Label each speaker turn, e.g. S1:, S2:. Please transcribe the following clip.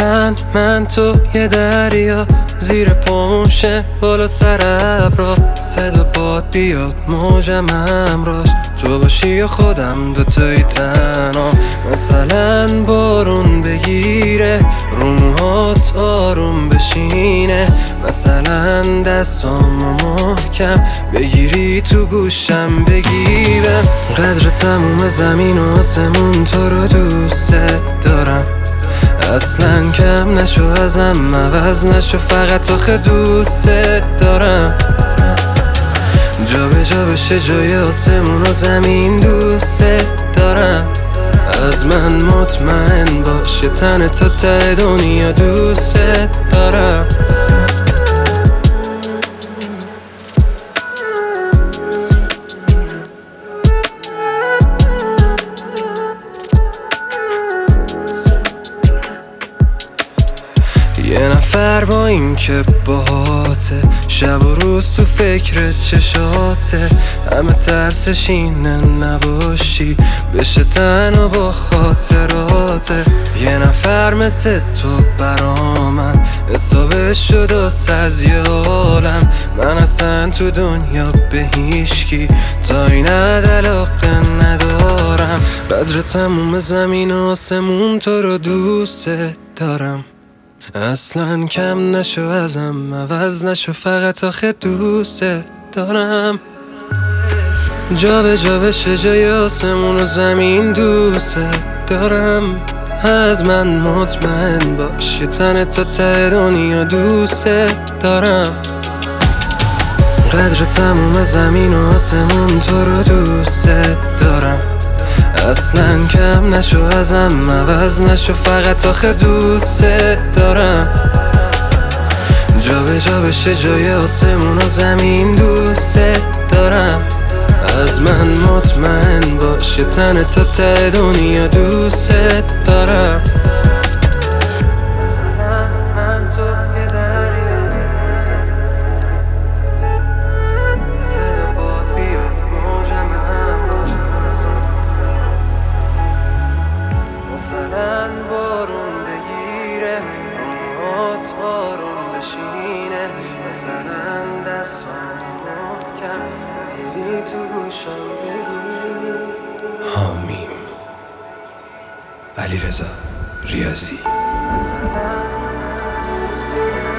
S1: من تو یه دریا زیر پاموشه بالا سر ابرا، صدا باد بیاد موجم همراش، تو باشی یا خودم دوتایی تنها. مثلا بارون بگیره رو موهات آروم بشینه، مثلا دستامو محکم بگیری تو گوشم بگیرم. قدر تموم زمین و آسمون تو رو دوست دارم، اصلا کم نشو ازم عوض نشو، فقط آخه دوست دارم. جا به جا بشه جای آسمون و زمین دوست دارم، از من مطمئن باش یه تن تا ته دنیا دوست دارم. یه نفر با این که باهاته، شب و روز تو فکر چشاته، همه ترسش اینه نباشی بشه تنها با خاطراته. یه نفر مثل تو برا من حسابش شد از یه عالم، من اصلا تو دنیا به هیچکی تا این علاقه ندارم. قدر تموم زمین و آسمون تو رو دوست دارم، اصلا کم نشو ازم عوض نشو، فقط آخه دوست دارم. جا به جا بشه جای آسمون و زمین دوست دارم، از من مطمئن باش یه تن تا ته دنیا دوست دارم. قدر تموم زمین و آسمون تو رو دوست دارم، اصلا کم نشو ازم عوض نشو، فقط آخه دوست دارم. جا به جا بشه جای آسمون و زمین دوست دارم، از من مطمئن باش یه تن تا ته دنیا دوست دارم. مثلا من تو یه دریا صدا باد بیاد موجم همراش، مثلا بارون بگیره موهات آروم بشینه، مثلا دستام محکم بگیری تو گوشم بگیری. حامیم علیرضا ریاضی.